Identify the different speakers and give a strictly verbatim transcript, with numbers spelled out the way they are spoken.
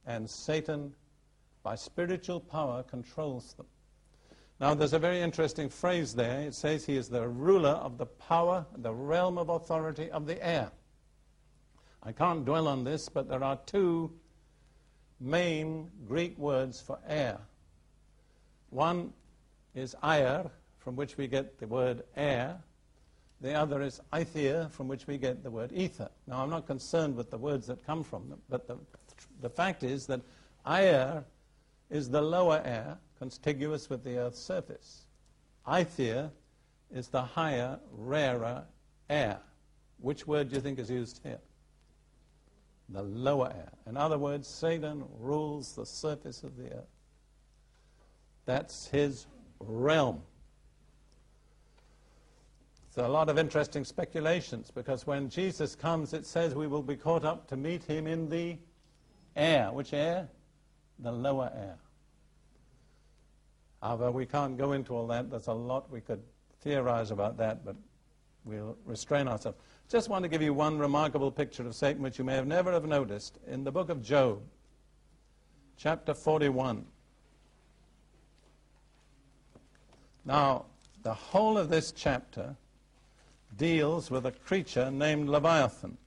Speaker 1: and Satan, by spiritual power, controls them. Now, there's a very interesting phrase there. It says he is the ruler of the power, the realm of authority of the air. I can't dwell on this, but there are two main Greek words for air. One is air, from which we get the word air. The other is aether, from which we get the word ether. Now, I'm not concerned with the words that come from them, but the, the fact is that air is the lower air, contiguous with the Earth's surface. Aether is the higher, rarer air. Which word do you think is used here? The lower air. In other words, Satan rules the surface of the earth. That's his realm. So a lot of interesting speculations, because when Jesus comes, it says we will be caught up to meet him in the air. Which air? The lower air. However, we can't go into all that. There's a lot we could theorize about that, but we'll restrain ourselves. Just want to give you one remarkable picture of Satan, which you may have never have noticed. In the book of Job, chapter forty-one. Now, the whole of this chapter deals with a creature named Leviathan.